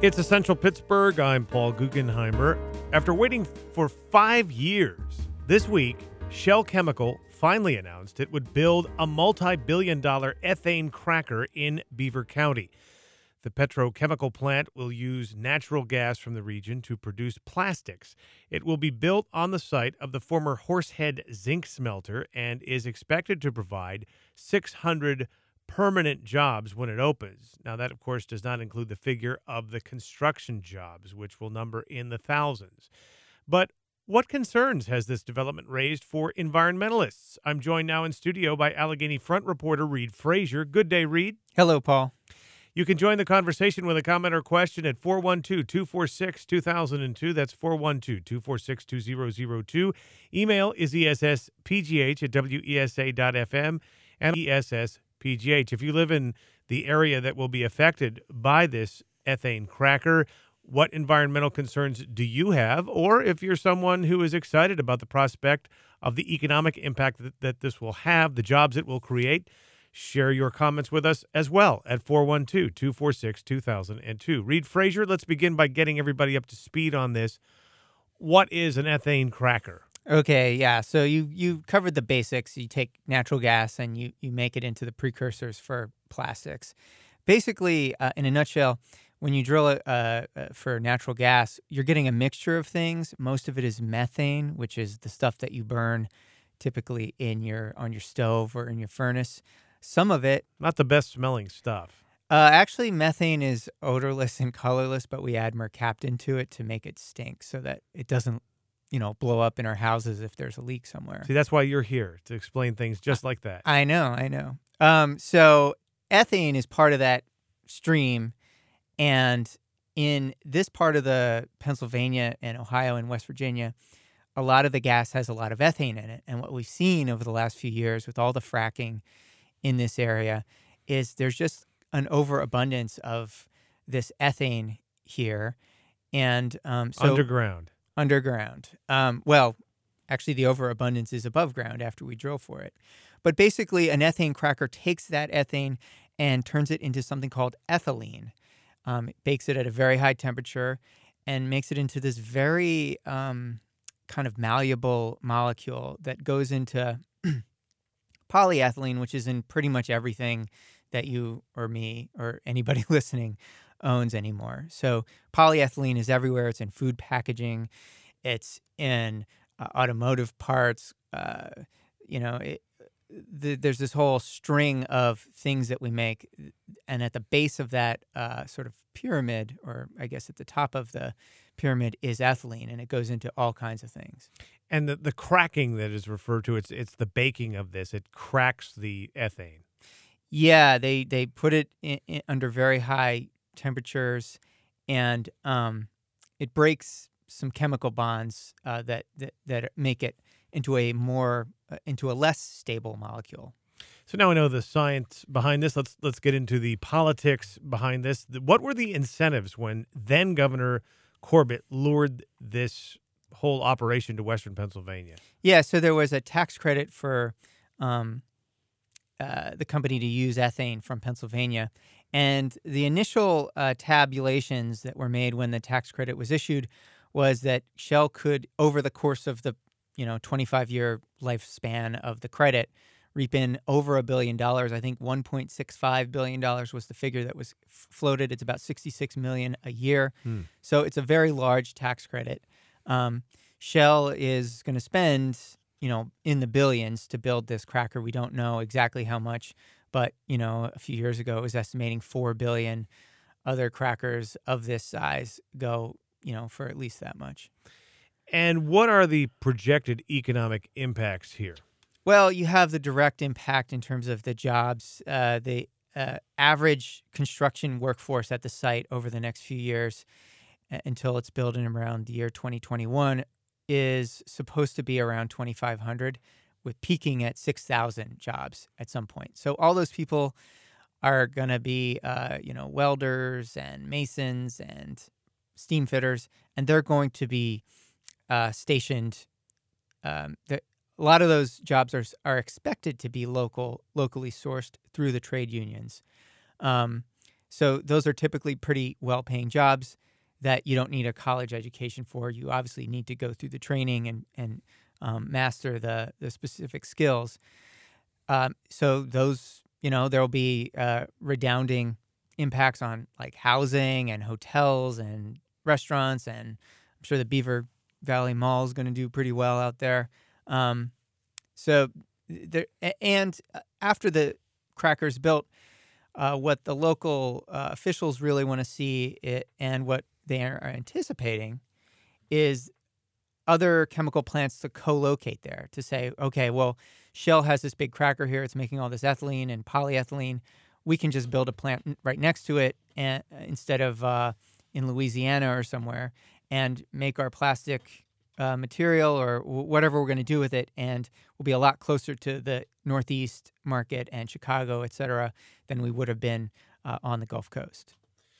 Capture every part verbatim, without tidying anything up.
It's Essential Pittsburgh. I'm Paul Guggenheimer. After waiting for five years, this week, Shell Chemical finally announced it would build a multi-billion dollar ethane cracker in Beaver County. The petrochemical plant will use natural gas from the region to produce plastics. It will be built on the site of the former Horsehead zinc smelter and is expected to provide six hundred permanent jobs when it opens. Now, that, of course, does not include the figure of the construction jobs, which will number in the thousands. But what concerns has this development raised for environmentalists? I'm joined now in studio by Allegheny Front reporter Reid Frazier. Good day, Reid. Hello, Paul. You can join the conversation with a comment or question at four one two, two four six, two thousand two. That's four one two, two four six, two zero zero two. Email is E S S P G H at W E S A dot F M and E S S P G H. If you live in the area that will be affected by this ethane cracker, what environmental concerns do you have? Or if you're someone who is excited about the prospect of the economic impact that, that this will have, the jobs it will create, share your comments with us as well at four one two, two four six, two thousand two. Reid Frazier, let's begin by getting everybody up to speed on this. What is an ethane cracker? Okay, yeah. So you you covered the basics. You take natural gas and you, you make it into the precursors for plastics. Basically, uh, in a nutshell, when you drill it uh, uh, for natural gas, you're getting a mixture of things. Most of it is methane, which is the stuff that you burn typically in your on your stove or in your furnace. Some of it... Not the best smelling stuff. Uh, actually, methane is odorless and colorless, but we add mercaptan to it to make it stink so that it doesn't, you know, blow up in our houses if there's a leak somewhere. See, that's why you're here, to explain things just like that. I know, I know. Um, so ethane is part of that stream, and in this part of the Pennsylvania and Ohio and West Virginia, a lot of the gas has a lot of ethane in it. And what we've seen over the last few years with all the fracking in this area is there's just an overabundance of this ethane here. And um, so Underground. Underground. Um, well, actually, the overabundance is above ground after we drill for it. But basically, an ethane cracker takes that ethane and turns it into something called ethylene. Um, it bakes it at a very high temperature and makes it into this very um, kind of malleable molecule that goes into polyethylene, which is in pretty much everything that you or me or anybody listening owns anymore. So polyethylene is everywhere. It's in food packaging. It's in uh, automotive parts. Uh, you know, it, the, there's this whole string of things that we make. And at the base of that uh, sort of pyramid, or I guess at the top of the pyramid, is ethylene, and it goes into all kinds of things. And the, the cracking that is referred to, it's it's the baking of this. It cracks the ethane. Yeah, they, they put it in, in, under very high temperatures, and um, it breaks some chemical bonds uh, that, that that make it into a more uh, into a less stable molecule. So now we know the science behind this. Let's let's get into the politics behind this. What were the incentives when then Governor Corbett lured this whole operation to Western Pennsylvania? Yeah, so there was a tax credit for um, uh, the company to use ethane from Pennsylvania. And the initial uh, tabulations that were made when the tax credit was issued was that Shell could, over the course of the you know twenty-five year lifespan of the credit, reap in over a billion dollars. I think one point six five billion dollars was the figure that was f- floated. It's about sixty-six million dollars a year. Hmm. So it's a very large tax credit. Um, Shell is going to spend, you know, in the billions to build this cracker. We don't know exactly how much, but, you know, a few years ago it was estimating four billion dollars. Other crackers of this size go, you know, for at least that much. And what are the projected economic impacts here? Well, you have the direct impact in terms of the jobs. Uh, the uh, average construction workforce at the site over the next few years uh, until it's built in around the year twenty twenty-one is supposed to be around twenty-five hundred, with peaking at six thousand jobs at some point. So all those people are going to be, uh, you know, welders and masons and steam fitters, and they're going to be uh, stationed. Um, a lot of those jobs are are expected to be local, locally sourced through the trade unions. Um, So those are typically pretty well-paying jobs that you don't need a college education for. You obviously need to go through the training and and um, master the the specific skills. Um, so those, you know, there'll be uh, redounding impacts on like housing and hotels and restaurants, and I'm sure the Beaver Valley Mall is going to do pretty well out there. Um, so there, and after the cracker's built, uh, what the local uh, officials really want to see it, and what they are anticipating is other chemical plants to co-locate there, to say, okay, well, Shell has this big cracker here. It's making all this ethylene and polyethylene. We can just build a plant right next to it, and instead of uh, in Louisiana or somewhere, and make our plastic uh, material or w- whatever we're going to do with it, and we'll be a lot closer to the Northeast market and Chicago, et cetera, than we would have been uh, on the Gulf Coast.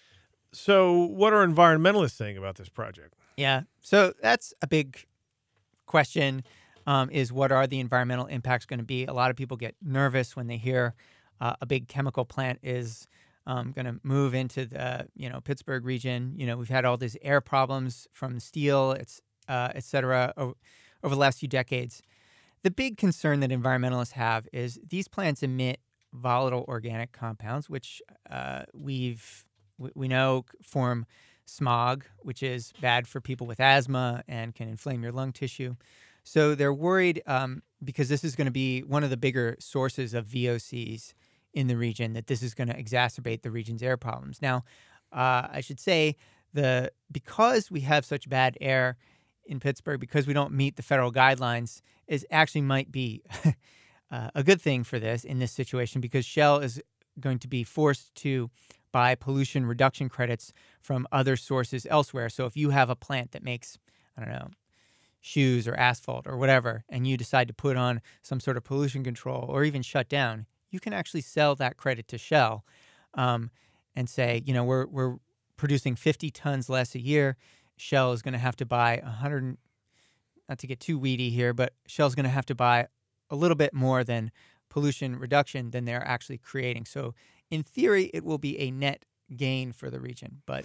So what are environmentalists saying about this project? Yeah, so that's a big question, um, is what are the environmental impacts going to be? A lot of people get nervous when they hear uh, a big chemical plant is um, going to move into the, you know, Pittsburgh region. You know, we've had all these air problems from steel, it's, uh, et cetera, over, over the last few decades. The big concern that environmentalists have is these plants emit volatile organic compounds, which uh, we've we, we know form smog, which is bad for people with asthma and can inflame your lung tissue. So they're worried um, because this is going to be one of the bigger sources of V O Cs in the region, that this is going to exacerbate the region's air problems. Now, uh, I should say the because we have such bad air in Pittsburgh, because we don't meet the federal guidelines, is actually might be uh, a good thing for this in this situation, because Shell is going to be forced to buy pollution reduction credits from other sources elsewhere. So if you have a plant that makes, I don't know, shoes or asphalt or whatever, and you decide to put on some sort of pollution control or even shut down, you can actually sell that credit to Shell um, and say, you know, we're we're producing fifty tons less a year. Shell is going to have to buy one hundred, not to get too weedy here, but Shell's going to have to buy a little bit more than pollution reduction than they're actually creating. So in theory, it will be a net gain for the region. But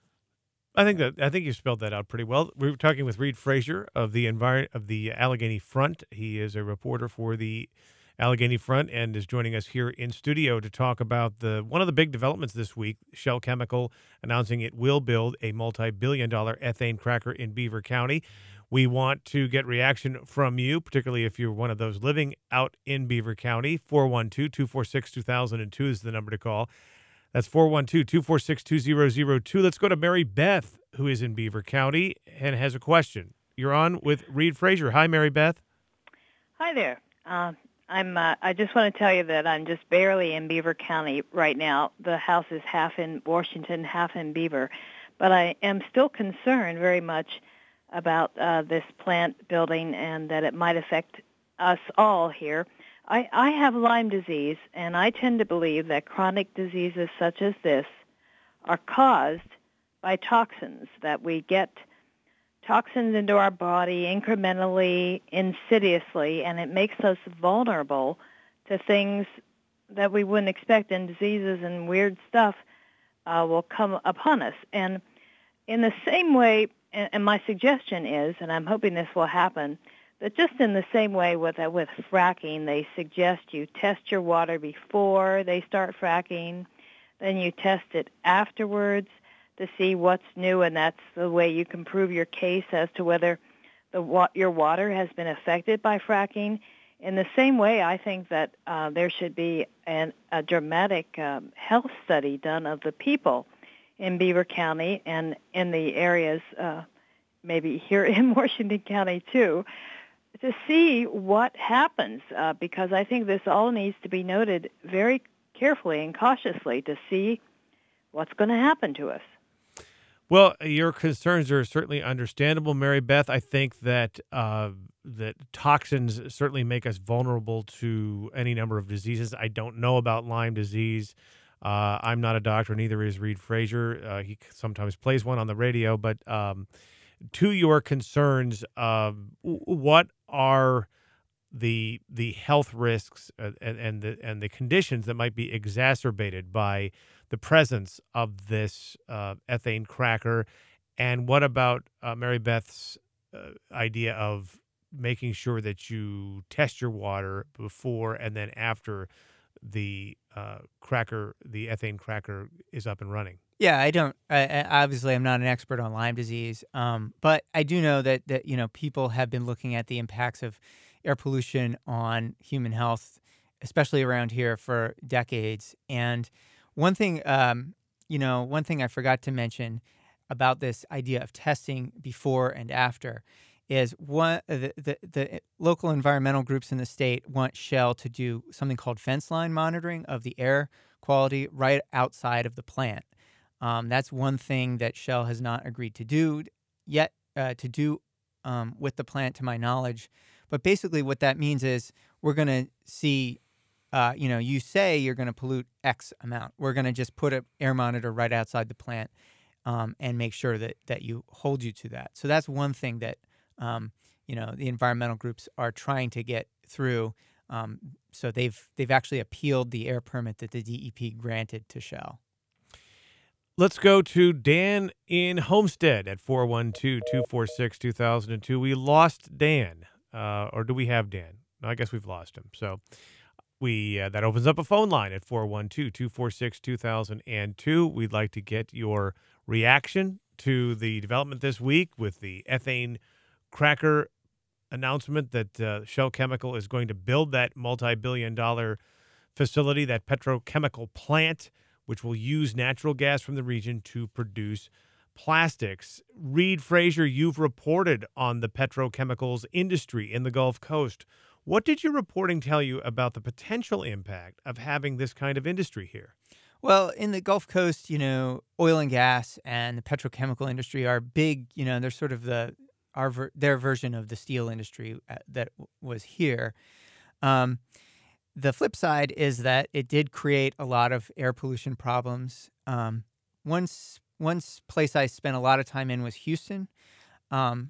I think that I think you spelled that out pretty well. We were talking with Reed Frazier of the envir- of the Allegheny Front. He is a reporter for the Allegheny Front and is joining us here in studio to talk about the one of the big developments this week, Shell Chemical announcing it will build a multi-billion dollar ethane cracker in Beaver County. We want to get reaction from you, particularly if you're one of those living out in Beaver County. four one two, two four six, two thousand two is the number to call. That's four one two, two four six, two zero zero two. Let's go to Mary Beth, who is in Beaver County and has a question. You're on with Reed Frazier. Hi, Mary Beth. Hi there. Uh, I'm. Uh, I just want to tell you that I'm just barely in Beaver County right now. The house is half in Washington, half in Beaver. But I am still concerned very much about uh, this plant building and that it might affect us all here. I, I have Lyme disease, and I tend to believe that chronic diseases such as this are caused by toxins, that we get toxins into our body incrementally, insidiously, and it makes us vulnerable to things that we wouldn't expect, and diseases and weird stuff uh, will come upon us. And in the same way, and, and my suggestion is, and I'm hoping this will happen, that just in the same way with uh, with fracking, they suggest you test your water before they start fracking, then you test it afterwards to see what's new, and that's the way you can prove your case as to whether the wa- your water has been affected by fracking. In the same way, I think that uh, there should be an, a dramatic um, health study done of the people in Beaver County and in the areas, uh, maybe here in Washington County too, to see what happens, uh, because I think this all needs to be noted very carefully and cautiously to see what's going to happen to us. Well, your concerns are certainly understandable, Mary Beth. I think that uh, that toxins certainly make us vulnerable to any number of diseases. I don't know about Lyme disease. Uh, I'm not a doctor, neither is Reed Frazier. Uh, he sometimes plays one on the radio. But um, to your concerns, uh, what are the the health risks uh, and and the and the conditions that might be exacerbated by the presence of this uh, ethane cracker? And what about uh, Mary Beth's uh, idea of making sure that you test your water before and then after the uh, cracker, the ethane cracker, is up and running? Yeah, I don't. I, I- obviously, I'm not an expert on Lyme disease, um, but I do know that that you know people have been looking at the impacts of air pollution on human health, especially around here, for decades. And one thing, um, you know, one thing I forgot to mention about this idea of testing before and after is one the, the the local environmental groups in the state want Shell to do something called fence line monitoring of the air quality right outside of the plant. Um, that's one thing that Shell has not agreed to do yet uh, to do um, with the plant, to my knowledge. But basically, what that means is we're going to see, uh, you know, you say you're going to pollute X amount. We're going to just put an air monitor right outside the plant um, and make sure that that you hold you to that. So that's one thing that um, you know the environmental groups are trying to get through. Um, so they've they've actually appealed the air permit that the D E P granted to Shell. Let's go to Dan in Homestead at four one two, two four six, two thousand two. We lost Dan, uh, or do we have Dan? No, I guess we've lost him. So we uh, that opens up a phone line at four one two, two four six, two thousand two. We'd like to get your reaction to the development this week with the ethane cracker announcement that uh, Shell Chemical is going to build that multi-billion dollar facility, that petrochemical plant, which will use natural gas from the region to produce plastics. Reed Frazier, you've reported on the petrochemicals industry in the Gulf Coast. What did your reporting tell you about the potential impact of having this kind of industry here? Well, in the Gulf Coast, you know, oil and gas and the petrochemical industry are big. You know, they're sort of the our ver- their version of the steel industry uh, that w- was here. Um, The flip side is that it did create a lot of air pollution problems. Um, one, s- one s- place I spent a lot of time in was Houston. Um,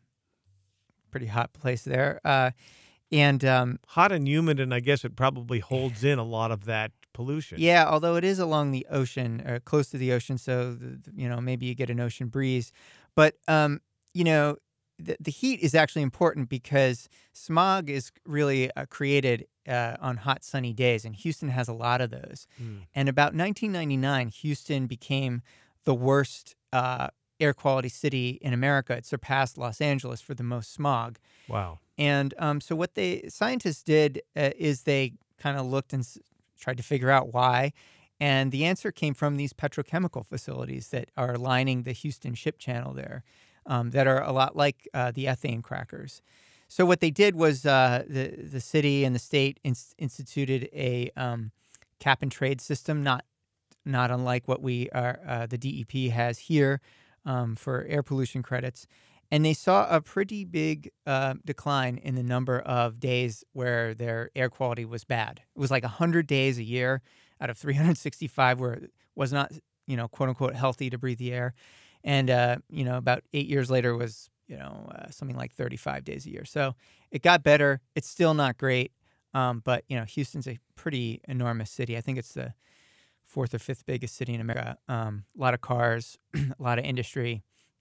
pretty hot place there. Uh, and um, Hot and humid, and I guess it probably holds in a lot of that pollution. yeah, although it is along the ocean, or close to the ocean, so the, the- you know maybe you get an ocean breeze. But um, you know, the, the heat is actually important because smog is really uh, created uh, on hot, sunny days, and Houston has a lot of those. Mm. And about nineteen ninety-nine, Houston became the worst uh, air quality city in America. It surpassed Los Angeles for the most smog. Wow. And um, so what they scientists did uh, is they kind of looked and s- tried to figure out why. And the answer came from these petrochemical facilities that are lining the Houston ship channel there, um, that are a lot like uh, the ethane crackers. So what they did was uh, the the city and the state ins- instituted a um, cap and trade system, not not unlike what we are uh, the D E P has here um, for air pollution credits. And they saw a pretty big uh, decline in the number of days where their air quality was bad. It was like one hundred days a year out of three hundred sixty-five where it was not, you know, quote unquote, healthy to breathe the air. And, uh, you know, about eight years later it was, you know, uh, something like thirty-five days a year. So it got better. It's still not great. Um, but, you know, Houston's a pretty enormous city. I think it's the fourth or fifth biggest city in America. Um, a lot of cars, a lot of industry.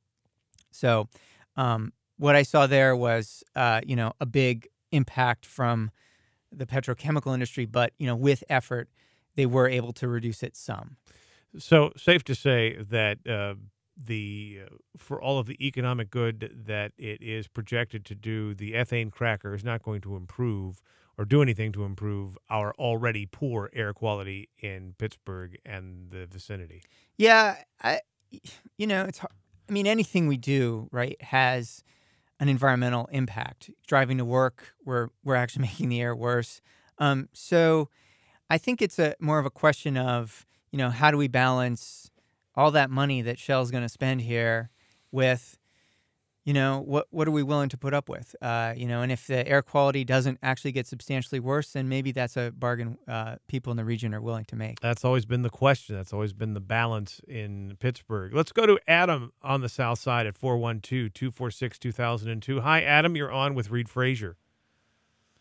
So um, what I saw there was, uh, you know, a big impact from the petrochemical industry, but, you know, with effort, they were able to reduce it some. So safe to say that uh, the uh, for all of the economic good that it is projected to do, the ethane cracker is not going to improve or do anything to improve our already poor air quality in Pittsburgh and the vicinity. Yeah, I, you know, it's. har- I mean, anything we do, right, has an environmental impact. Driving to work, we're we're actually making the air worse. Um, so, I think it's a more of a question of, you know, how do we balance all that money that Shell's going to spend here with, you know, what what are we willing to put up with? Uh, you know, and if the air quality doesn't actually get substantially worse, then maybe that's a bargain uh, people in the region are willing to make. That's always been the question. That's always been the balance in Pittsburgh. Let's go to Adam on the south side at four one two, two four six, two thousand two. Hi, Adam. You're on with Reed Frazier.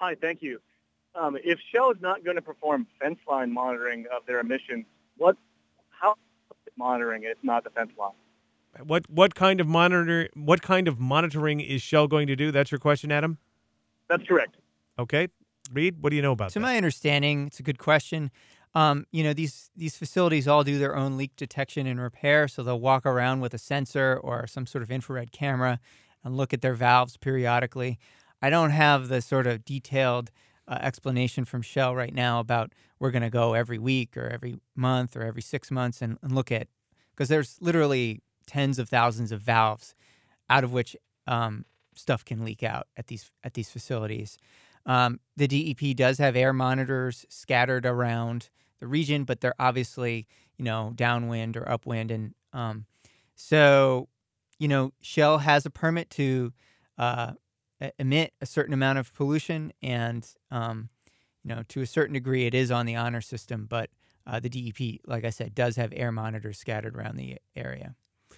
Hi, thank you. Um, if Shell is not going to perform fence line monitoring of their emissions, what, how is monitoring it, not the fence line? What what kind of monitor what kind of monitoring is Shell going to do? That's your question, Adam? That's correct. Okay. Reed, what do you know about To that? my understanding, it's a good question. Um, you know, these these facilities all do their own leak detection and repair, so they'll walk around with a sensor or some sort of infrared camera and look at their valves periodically. I don't have the sort of detailed uh, explanation from Shell right now about we're going to go every week or every month or every six months and, and look at, because there's literally tens of thousands of valves out of which um, stuff can leak out at these at these facilities. Um, the D E P does have air monitors scattered around the region, but they're obviously, you know, downwind or upwind. And um, so, you know, Shell has a permit to uh, emit a certain amount of pollution. And, um, you know, to a certain degree, it is on the honor system. But uh, the D E P, like I said, does have air monitors scattered around the area.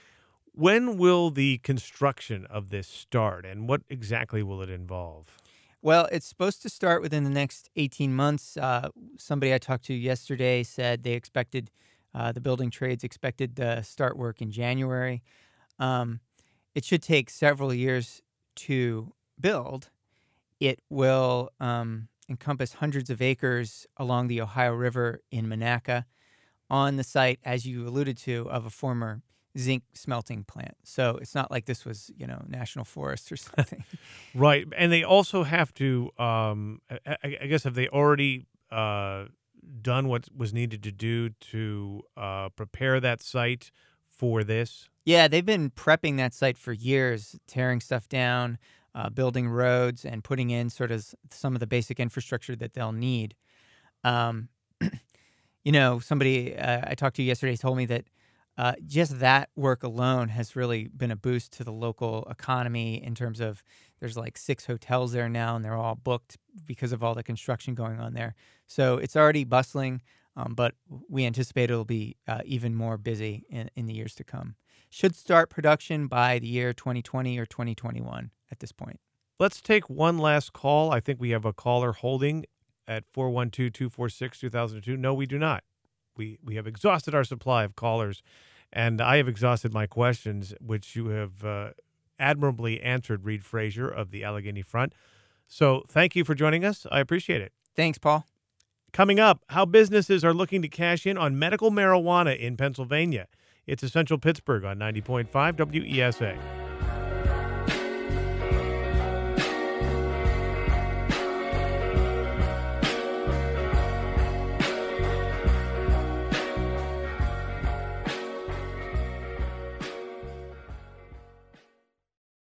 When will the construction of this start, and what exactly will it involve? Well, it's supposed to start within the next eighteen months. Uh, somebody I talked to yesterday said they expected, uh, the building trades expected to start work in January. Um, it should take several years to build. It will um, encompass hundreds of acres along the Ohio River in Monaca on the site, as you alluded to, of a former zinc smelting plant. So it's not like this was, you know, national forest or something. Right. And they also have to, um, I, I guess, have they already uh, done what was needed to do to uh, prepare that site for this? Yeah, they've been prepping that site for years, tearing stuff down, uh, building roads, and putting in sort of some of the basic infrastructure that they'll need. Um, you know, somebody uh, I talked to yesterday told me that Uh, just that work alone has really been a boost to the local economy in terms of there's like six hotels there now, and they're all booked because of all the construction going on there. So it's already bustling, um, but we anticipate it'll be uh, even more busy in, in the years to come. Should start production by the year twenty twenty or twenty twenty-one at this point. Let's take one last call. I think we have a caller holding at four one two, two four six, two thousand two. No, we do not. We we have exhausted our supply of callers, and I have exhausted my questions, which you have uh, admirably answered, Reed Frazier of the Allegheny Front. So thank you for joining us. I appreciate it. Thanks, Paul. Coming up, how businesses are looking to cash in on medical marijuana in Pennsylvania. It's Essential Pittsburgh on ninety point five W E S A.